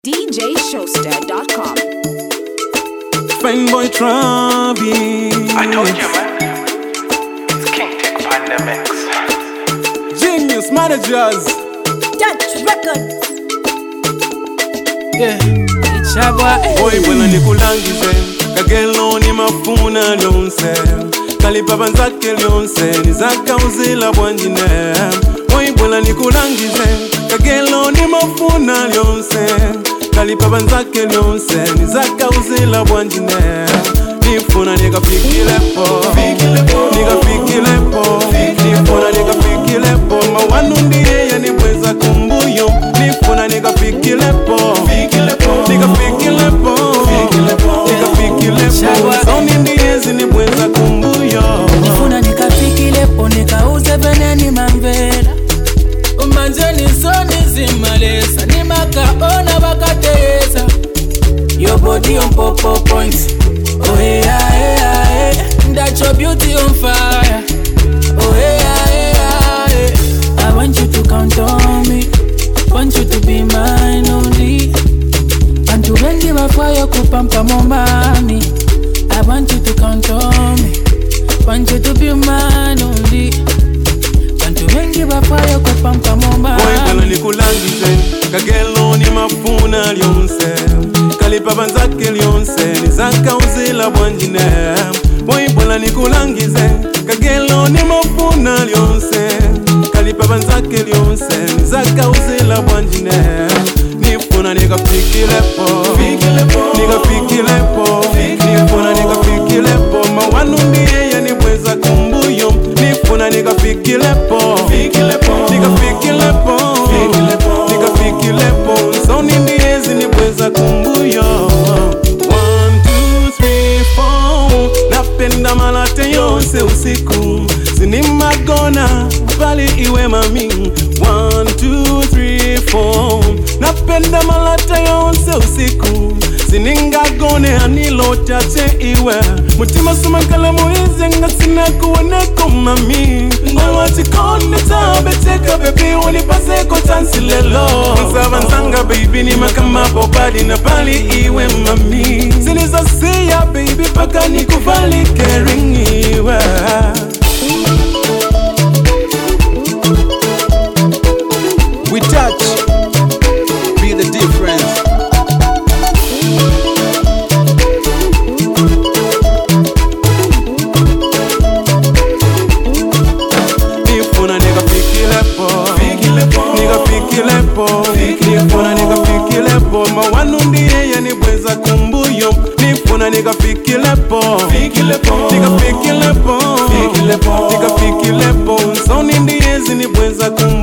DJShowster.com. Fine boy Travis. I told you, man. It's King Tech Pandemics. Genius managers. Dutch Records. Yeah, it's a boy. Boy bwana nikulangize kagelo ni mafuna lyonse kalipapa nzake lyonse nizaka uzila bwanjine. Boy bwana nikulangize kagelo ni mafuna lyonse kalipapa nzake lyonse nizaka uzila bwanjine. Nifuna nikafikilepo nikafikilepo nifuna nikafikilepo mawanu ndiye yanibweza kumbuyo. Nifuna nikafikilepo nikafikilepo soni ndiye zinibweza kumbuyo. Nifuna nikafikilepo nikauze veneni mamvela umanzeni soni zimalesa nimakaona bakateza your body on popo points. Oh yeah, yeah, yeah. That's your beauty on fire. Oh yeah, yeah, yeah. I want you to count on me, want you to be mine only. And to when give a fire kupampa momani. I want you to count on me, want you to be mine only. And to when give a fire kupampa momani. Boy bwana nikulangize kagelo ni mafuna lyonse kalipapa nzake lyonse nizaka uzila bwanjine. Boy bwana nikulangize kagelo ni mafuna lyonse kalipapa nzake lyonse nizaka uzila bwanjine. Nifuna nikafikilepo nikafikilepo nifuna nikafikilepo mawanu ndiye yanibweza kumbuyo. Nifuna nikafikilepo nikafikilepo soni ndiye zinibweza kumbuyo. 1, 2, 3, 4 napenda malate yonse usiku sinimagona bali iwe mami. 1, 2, 3, 4 napenda malata yonse usiku siningagone anilo tate iwe mutima sumakala muize nga sinakuoneko mami. Ngolwatikone tabeteka bebi unipaseko tansilelo nsabanzanga baby ni makamapo badi na bali iwe mami. Sinizasiya baby paka nikuvali caring iwe. We touch, be the difference. Nifuna nikafikilepo nikafikilepo nifuna nikafikilepo mawanu ndiye yanibweza kumbuyo. Nifuna nikafikilepo nikafikilepo soni ndiye zinibweza kumbuyo.